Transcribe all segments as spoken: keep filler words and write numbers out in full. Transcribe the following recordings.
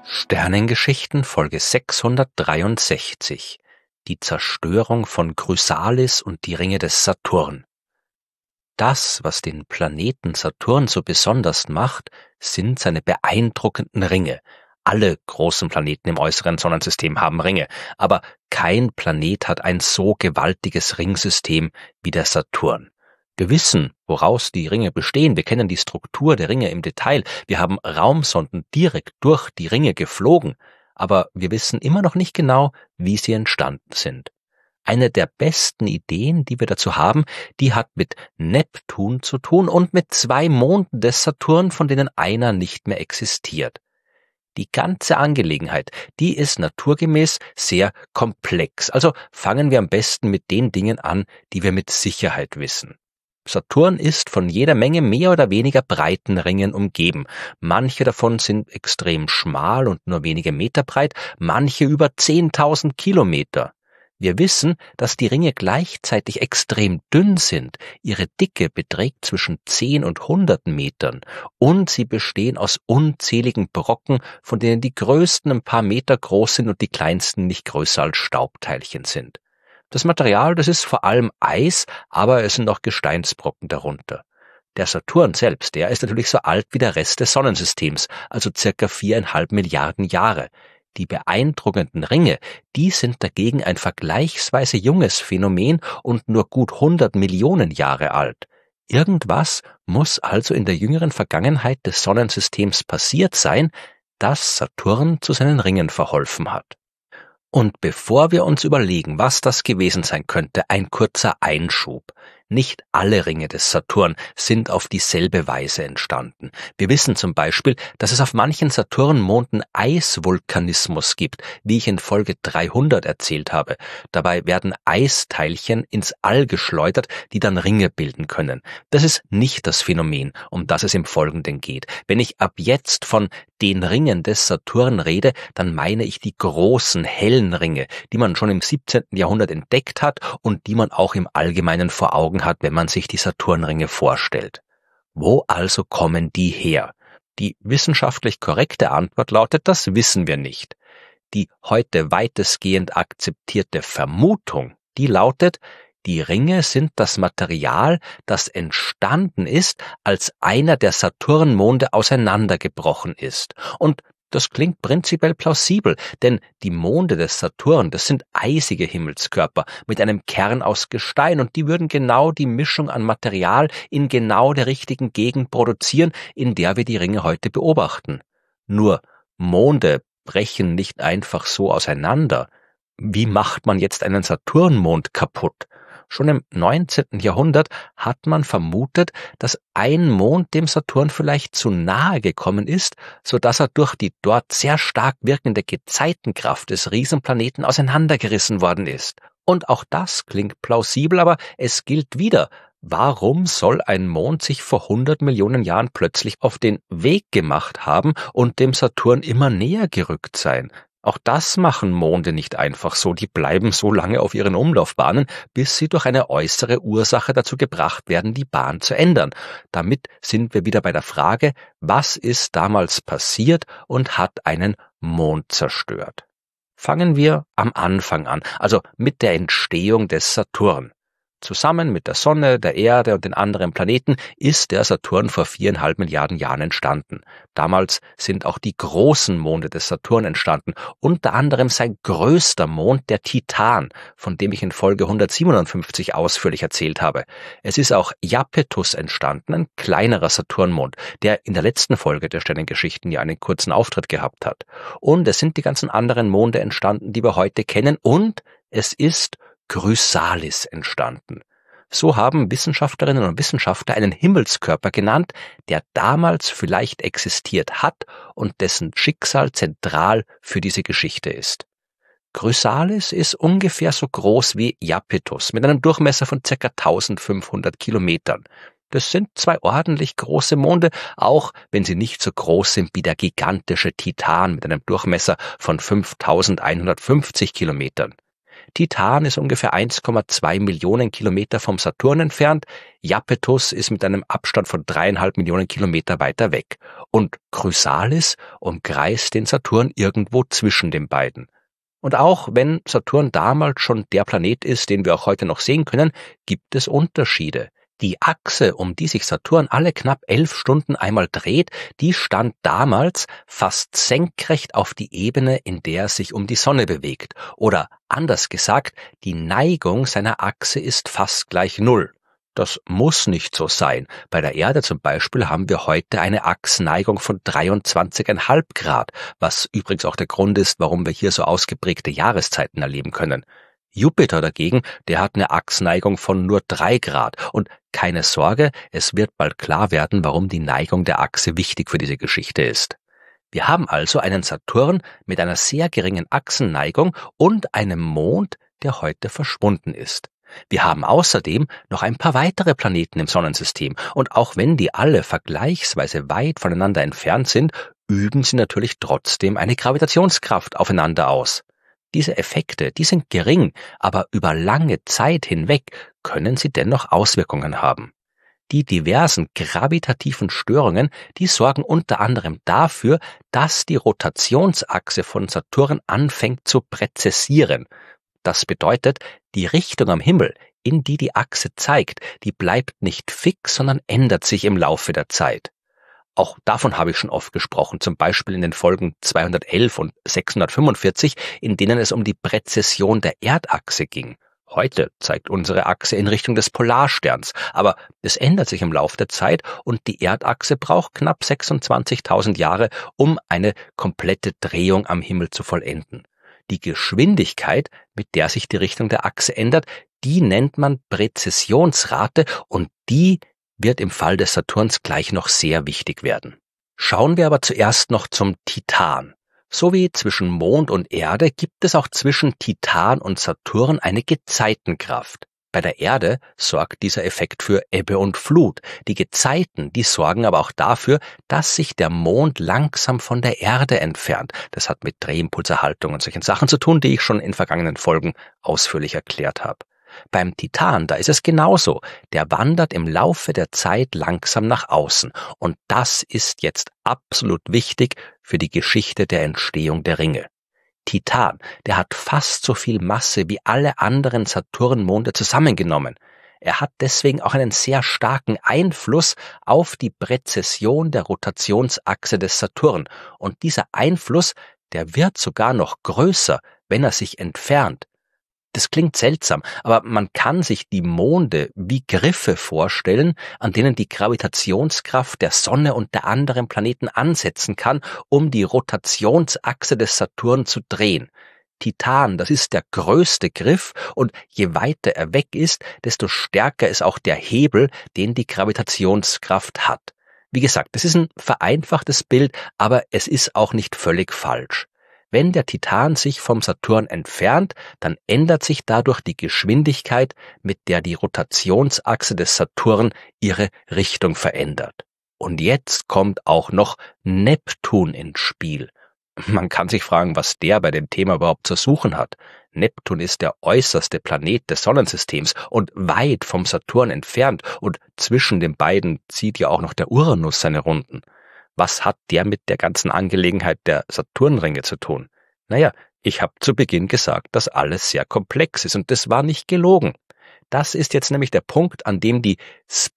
Sternengeschichten Folge sechshundertdreiundsechzig. Die Zerstörung von Chrysalis und die Ringe des Saturn. Das, was den Planeten Saturn so besonders macht, sind seine beeindruckenden Ringe. Alle großen Planeten im äußeren Sonnensystem haben Ringe, aber kein Planet hat ein so gewaltiges Ringsystem wie der Saturn. Wir wissen, woraus die Ringe bestehen. Wir kennen die Struktur der Ringe im Detail. Wir haben Raumsonden direkt durch die Ringe geflogen. Aber wir wissen immer noch nicht genau, wie sie entstanden sind. Eine der besten Ideen, die wir dazu haben, die hat mit Neptun zu tun und mit zwei Monden des Saturn, von denen einer nicht mehr existiert. Die ganze Angelegenheit, die ist naturgemäß sehr komplex. Also fangen wir am besten mit den Dingen an, die wir mit Sicherheit wissen. Saturn ist von jeder Menge mehr oder weniger breiten Ringen umgeben. Manche davon sind extrem schmal und nur wenige Meter breit, manche über zehntausend Kilometer. Wir wissen, dass die Ringe gleichzeitig extrem dünn sind. Ihre Dicke beträgt zwischen zehn und hundert Metern und sie bestehen aus unzähligen Brocken, von denen die größten ein paar Meter groß sind und die kleinsten nicht größer als Staubteilchen sind. Das Material, das ist vor allem Eis, aber es sind auch Gesteinsbrocken darunter. Der Saturn selbst, der ist natürlich so alt wie der Rest des Sonnensystems, also circa viereinhalb Milliarden Jahre. Die beeindruckenden Ringe, die sind dagegen ein vergleichsweise junges Phänomen und nur gut hundert Millionen Jahre alt. Irgendwas muss also in der jüngeren Vergangenheit des Sonnensystems passiert sein, das Saturn zu seinen Ringen verholfen hat. Und bevor wir uns überlegen, was das gewesen sein könnte, ein kurzer Einschub. Nicht alle Ringe des Saturn sind auf dieselbe Weise entstanden. Wir wissen zum Beispiel, dass es auf manchen Saturnmonden Eisvulkanismus gibt, wie ich in Folge dreihundert erzählt habe. Dabei werden Eisteilchen ins All geschleudert, die dann Ringe bilden können. Das ist nicht das Phänomen, um das es im Folgenden geht. Wenn ich ab jetzt von den Ringen des Saturn rede, dann meine ich die großen, hellen Ringe, die man schon im siebzehnten Jahrhundert entdeckt hat und die man auch im Allgemeinen vor Augen hat, wenn man sich die Saturnringe vorstellt. Wo also kommen die her? Die wissenschaftlich korrekte Antwort lautet, das wissen wir nicht. Die heute weitestgehend akzeptierte Vermutung, die lautet, die Ringe sind das Material, das entstanden ist, als einer der Saturnmonde auseinandergebrochen ist. Und das klingt prinzipiell plausibel, denn die Monde des Saturn, das sind eisige Himmelskörper mit einem Kern aus Gestein und die würden genau die Mischung an Material in genau der richtigen Gegend produzieren, in der wir die Ringe heute beobachten. Nur Monde brechen nicht einfach so auseinander. Wie macht man jetzt einen Saturnmond kaputt? Schon im neunzehnten Jahrhundert hat man vermutet, dass ein Mond dem Saturn vielleicht zu nahe gekommen ist, so dass er durch die dort sehr stark wirkende Gezeitenkraft des Riesenplaneten auseinandergerissen worden ist. Und auch das klingt plausibel, aber es gilt wieder. Warum soll ein Mond sich vor hundert Millionen Jahren plötzlich auf den Weg gemacht haben und dem Saturn immer näher gerückt sein? Auch das machen Monde nicht einfach so, die bleiben so lange auf ihren Umlaufbahnen, bis sie durch eine äußere Ursache dazu gebracht werden, die Bahn zu ändern. Damit sind wir wieder bei der Frage, was ist damals passiert und hat einen Mond zerstört? Fangen wir am Anfang an, also mit der Entstehung des Saturn. Zusammen mit der Sonne, der Erde und den anderen Planeten ist der Saturn vor viereinhalb Milliarden Jahren entstanden. Damals sind auch die großen Monde des Saturn entstanden, unter anderem sein größter Mond, der Titan, von dem ich in Folge hundertsiebenundfünfzig ausführlich erzählt habe. Es ist auch Iapetus entstanden, ein kleinerer Saturnmond, der in der letzten Folge der Sternengeschichten ja einen kurzen Auftritt gehabt hat. Und es sind die ganzen anderen Monde entstanden, die wir heute kennen, und es ist Chrysalis entstanden. So haben Wissenschaftlerinnen und Wissenschaftler einen Himmelskörper genannt, der damals vielleicht existiert hat und dessen Schicksal zentral für diese Geschichte ist. Chrysalis ist ungefähr so groß wie Iapetus mit einem Durchmesser von ca. eintausendfünfhundert Kilometern. Das sind zwei ordentlich große Monde, auch wenn sie nicht so groß sind wie der gigantische Titan mit einem Durchmesser von fünftausendeinhundertfünfzig Kilometern. Titan ist ungefähr eins Komma zwei Millionen Kilometer vom Saturn entfernt, Iapetus ist mit einem Abstand von dreieinhalb Millionen Kilometer weiter weg und Chrysalis umkreist den Saturn irgendwo zwischen den beiden. Und auch wenn Saturn damals schon der Planet ist, den wir auch heute noch sehen können, gibt es Unterschiede. Die Achse, um die sich Saturn alle knapp elf Stunden einmal dreht, die stand damals fast senkrecht auf die Ebene, in der er sich um die Sonne bewegt. Oder anders gesagt, die Neigung seiner Achse ist fast gleich Null. Das muss nicht so sein. Bei der Erde zum Beispiel haben wir heute eine Achsneigung von dreiundzwanzig Komma fünf Grad, was übrigens auch der Grund ist, warum wir hier so ausgeprägte Jahreszeiten erleben können. Jupiter dagegen, der hat eine Achsneigung von nur drei Grad. Und keine Sorge, es wird bald klar werden, warum die Neigung der Achse wichtig für diese Geschichte ist. Wir haben also einen Saturn mit einer sehr geringen Achsenneigung und einem Mond, der heute verschwunden ist. Wir haben außerdem noch ein paar weitere Planeten im Sonnensystem und auch wenn die alle vergleichsweise weit voneinander entfernt sind, üben sie natürlich trotzdem eine Gravitationskraft aufeinander aus. Diese Effekte, die sind gering, aber über lange Zeit hinweg können sie dennoch Auswirkungen haben. Die diversen gravitativen Störungen, die sorgen unter anderem dafür, dass die Rotationsachse von Saturn anfängt zu präzessieren. Das bedeutet, die Richtung am Himmel, in die die Achse zeigt, die bleibt nicht fix, sondern ändert sich im Laufe der Zeit. Auch davon habe ich schon oft gesprochen, zum Beispiel in den Folgen zweihundertelf und sechshundertfünfundvierzig, in denen es um die Präzession der Erdachse ging. Heute zeigt unsere Achse in Richtung des Polarsterns, aber es ändert sich im Laufe der Zeit und die Erdachse braucht knapp sechsundzwanzigtausend Jahre, um eine komplette Drehung am Himmel zu vollenden. Die Geschwindigkeit, mit der sich die Richtung der Achse ändert, die nennt man Präzessionsrate und die wird im Fall des Saturns gleich noch sehr wichtig werden. Schauen wir aber zuerst noch zum Titan. So wie zwischen Mond und Erde gibt es auch zwischen Titan und Saturn eine Gezeitenkraft. Bei der Erde sorgt dieser Effekt für Ebbe und Flut. Die Gezeiten, die sorgen aber auch dafür, dass sich der Mond langsam von der Erde entfernt. Das hat mit Drehimpulserhaltung und solchen Sachen zu tun, die ich schon in vergangenen Folgen ausführlich erklärt habe. Beim Titan, da ist es genauso. Der wandert im Laufe der Zeit langsam nach außen. Und das ist jetzt absolut wichtig für die Geschichte der Entstehung der Ringe. Titan, der hat fast so viel Masse wie alle anderen Saturnmonde zusammengenommen. Er hat deswegen auch einen sehr starken Einfluss auf die Präzession der Rotationsachse des Saturn. Und dieser Einfluss, der wird sogar noch größer, wenn er sich entfernt. Das klingt seltsam, aber man kann sich die Monde wie Griffe vorstellen, an denen die Gravitationskraft der Sonne und der anderen Planeten ansetzen kann, um die Rotationsachse des Saturn zu drehen. Titan, das ist der größte Griff und je weiter er weg ist, desto stärker ist auch der Hebel, den die Gravitationskraft hat. Wie gesagt, das ist ein vereinfachtes Bild, aber es ist auch nicht völlig falsch. Wenn der Titan sich vom Saturn entfernt, dann ändert sich dadurch die Geschwindigkeit, mit der die Rotationsachse des Saturn ihre Richtung verändert. Und jetzt kommt auch noch Neptun ins Spiel. Man kann sich fragen, was der bei dem Thema überhaupt zu suchen hat. Neptun ist der äußerste Planet des Sonnensystems und weit vom Saturn entfernt und zwischen den beiden zieht ja auch noch der Uranus seine Runden. Was hat der mit der ganzen Angelegenheit der Saturnringe zu tun? Naja, ich habe zu Beginn gesagt, dass alles sehr komplex ist und das war nicht gelogen. Das ist jetzt nämlich der Punkt, an dem die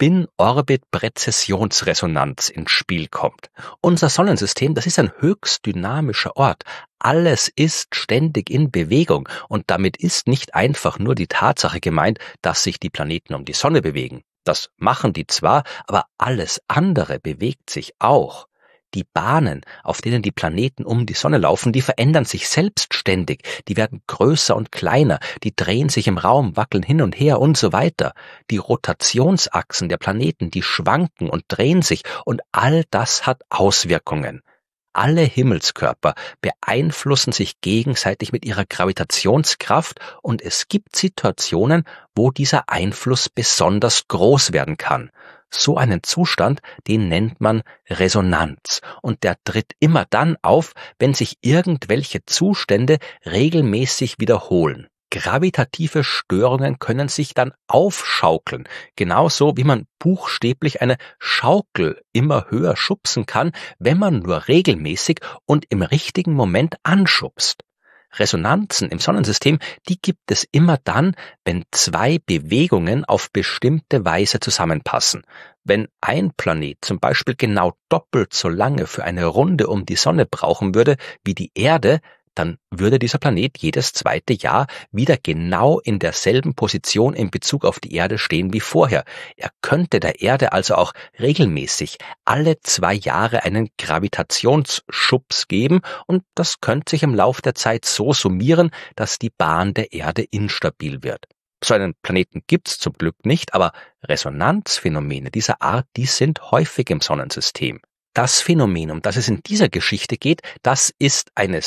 Spin-Orbit-Präzessionsresonanz ins Spiel kommt. Unser Sonnensystem, das ist ein höchst dynamischer Ort. Alles ist ständig in Bewegung und damit ist nicht einfach nur die Tatsache gemeint, dass sich die Planeten um die Sonne bewegen. Das machen die zwar, aber alles andere bewegt sich auch. Die Bahnen, auf denen die Planeten um die Sonne laufen, die verändern sich selbstständig, die werden größer und kleiner, die drehen sich im Raum, wackeln hin und her und so weiter. Die Rotationsachsen der Planeten, die schwanken und drehen sich und all das hat Auswirkungen. Alle Himmelskörper beeinflussen sich gegenseitig mit ihrer Gravitationskraft und es gibt Situationen, wo dieser Einfluss besonders groß werden kann. So einen Zustand, den nennt man Resonanz und der tritt immer dann auf, wenn sich irgendwelche Zustände regelmäßig wiederholen. Gravitative Störungen können sich dann aufschaukeln, genauso wie man buchstäblich eine Schaukel immer höher schubsen kann, wenn man nur regelmäßig und im richtigen Moment anschubst. Resonanzen im Sonnensystem, die gibt es immer dann, wenn zwei Bewegungen auf bestimmte Weise zusammenpassen. Wenn ein Planet zum Beispiel genau doppelt so lange für eine Runde um die Sonne brauchen würde wie die Erde, dann würde dieser Planet jedes zweite Jahr wieder genau in derselben Position in Bezug auf die Erde stehen wie vorher. Er könnte der Erde also auch regelmäßig alle zwei Jahre einen Gravitationsschubs geben und das könnte sich im Lauf der Zeit so summieren, dass die Bahn der Erde instabil wird. So einen Planeten gibt's zum Glück nicht, aber Resonanzphänomene dieser Art, die sind häufig im Sonnensystem. Das Phänomen, um das es in dieser Geschichte geht, das ist eine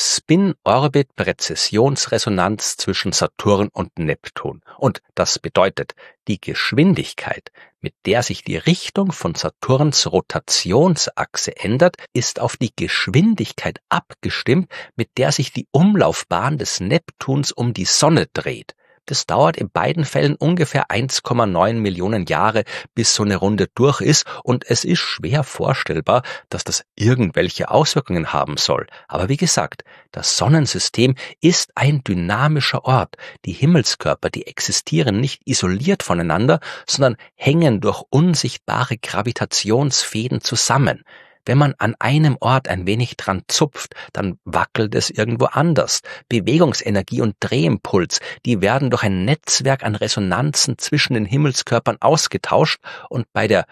Spin-Orbit-Präzessionsresonanz zwischen Saturn und Neptun. Und das bedeutet, die Geschwindigkeit, mit der sich die Richtung von Saturns Rotationsachse ändert, ist auf die Geschwindigkeit abgestimmt, mit der sich die Umlaufbahn des Neptuns um die Sonne dreht. Das dauert in beiden Fällen ungefähr eins Komma neun Millionen Jahre, bis so eine Runde durch ist und es ist schwer vorstellbar, dass das irgendwelche Auswirkungen haben soll. Aber wie gesagt, das Sonnensystem ist ein dynamischer Ort. Die Himmelskörper, die existieren nicht isoliert voneinander, sondern hängen durch unsichtbare Gravitationsfäden zusammen. Wenn man an einem Ort ein wenig dran zupft, dann wackelt es irgendwo anders. Bewegungsenergie und Drehimpuls, die werden durch ein Netzwerk an Resonanzen zwischen den Himmelskörpern ausgetauscht und bei der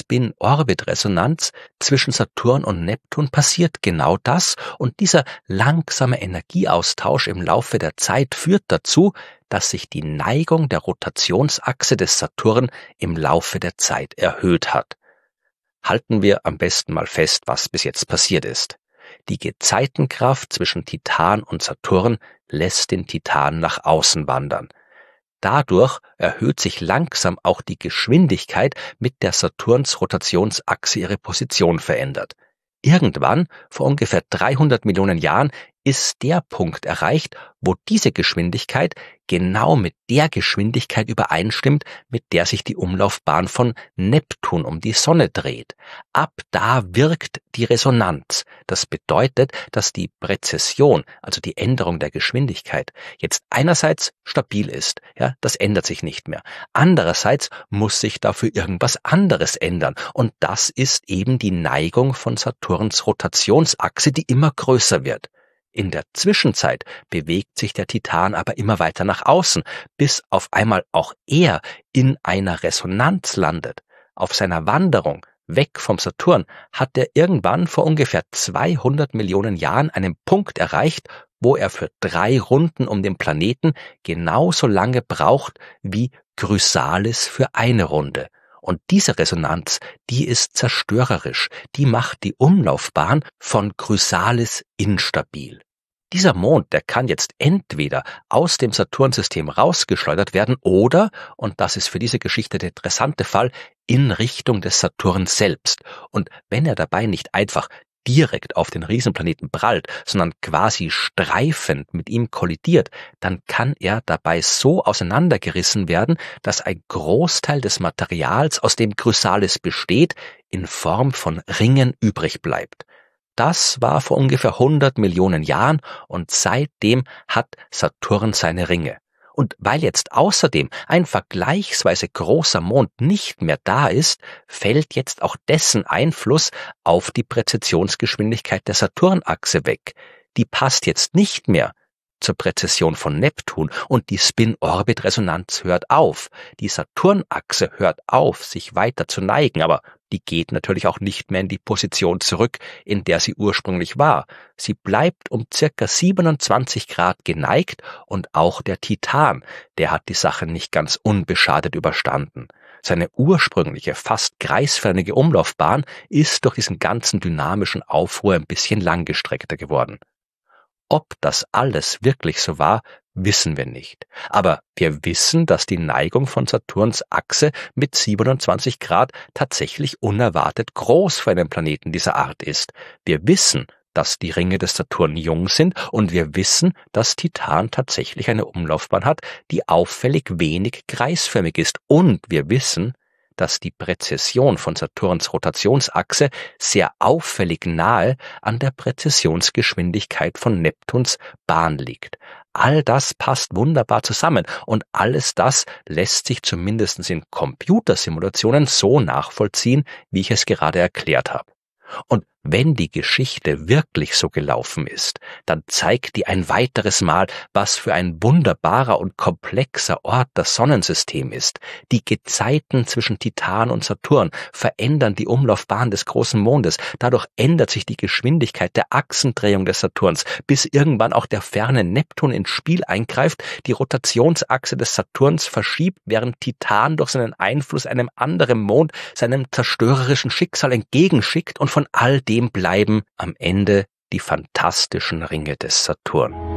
Spin-Orbit-Resonanz zwischen Saturn und Neptun passiert genau das und dieser langsame Energieaustausch im Laufe der Zeit führt dazu, dass sich die Neigung der Rotationsachse des Saturn im Laufe der Zeit erhöht hat. Halten wir am besten mal fest, was bis jetzt passiert ist. Die Gezeitenkraft zwischen Titan und Saturn lässt den Titan nach außen wandern. Dadurch erhöht sich langsam auch die Geschwindigkeit, mit der Saturns Rotationsachse ihre Position verändert. Irgendwann, vor ungefähr dreihundert Millionen Jahren, ist der Punkt erreicht, wo diese Geschwindigkeit genau mit der Geschwindigkeit übereinstimmt, mit der sich die Umlaufbahn von Neptun um die Sonne dreht. Ab da wirkt die Resonanz. Das bedeutet, dass die Präzession, also die Änderung der Geschwindigkeit, jetzt einerseits stabil ist, ja, das ändert sich nicht mehr. Andererseits muss sich dafür irgendwas anderes ändern und das ist eben die Neigung von Saturns Rotationsachse, die immer größer wird. In der Zwischenzeit bewegt sich der Titan aber immer weiter nach außen, bis auf einmal auch er in einer Resonanz landet. Auf seiner Wanderung weg vom Saturn hat er irgendwann vor ungefähr zweihundert Millionen Jahren einen Punkt erreicht, wo er für drei Runden um den Planeten genauso lange braucht wie Chrysalis für eine Runde. Und diese Resonanz, die ist zerstörerisch, die macht die Umlaufbahn von Chrysalis instabil. Dieser Mond, der kann jetzt entweder aus dem Saturnsystem rausgeschleudert werden oder, und das ist für diese Geschichte der interessante Fall, in Richtung des Saturn selbst. Und wenn er dabei nicht einfach direkt auf den Riesenplaneten prallt, sondern quasi streifend mit ihm kollidiert, dann kann er dabei so auseinandergerissen werden, dass ein Großteil des Materials, aus dem Chrysalis besteht, in Form von Ringen übrig bleibt. Das war vor ungefähr hundert Millionen Jahren und seitdem hat Saturn seine Ringe. Und weil jetzt außerdem ein vergleichsweise großer Mond nicht mehr da ist, fällt jetzt auch dessen Einfluss auf die Präzessionsgeschwindigkeit der Saturnachse weg. Die passt jetzt nicht mehr zur Präzession von Neptun und die Spin-Orbit-Resonanz hört auf. Die Saturnachse hört auf, sich weiter zu neigen, aber die geht natürlich auch nicht mehr in die Position zurück, in der sie ursprünglich war. Sie bleibt um circa siebenundzwanzig Grad geneigt und auch der Titan, der hat die Sache nicht ganz unbeschadet überstanden. Seine ursprüngliche, fast kreisförmige Umlaufbahn ist durch diesen ganzen dynamischen Aufruhr ein bisschen langgestreckter geworden. Ob das alles wirklich so war, wissen wir nicht. Aber wir wissen, dass die Neigung von Saturns Achse mit siebenundzwanzig Grad tatsächlich unerwartet groß für einen Planeten dieser Art ist. Wir wissen, dass die Ringe des Saturn jung sind, und wir wissen, dass Titan tatsächlich eine Umlaufbahn hat, die auffällig wenig kreisförmig ist. Und wir wissen, dass die Präzession von Saturns Rotationsachse sehr auffällig nahe an der Präzessionsgeschwindigkeit von Neptuns Bahn liegt. All das passt wunderbar zusammen, und alles das lässt sich zumindest in Computersimulationen so nachvollziehen, wie ich es gerade erklärt habe. Und wenn die Geschichte wirklich so gelaufen ist, dann zeigt die ein weiteres Mal, was für ein wunderbarer und komplexer Ort das Sonnensystem ist. Die Gezeiten zwischen Titan und Saturn verändern die Umlaufbahn des großen Mondes. Dadurch ändert sich die Geschwindigkeit der Achsendrehung des Saturns, bis irgendwann auch der ferne Neptun ins Spiel eingreift, die Rotationsachse des Saturns verschiebt, während Titan durch seinen Einfluss einem anderen Mond seinem zerstörerischen Schicksal entgegenschickt, und von all dem bleiben am Ende die fantastischen Ringe des Saturn.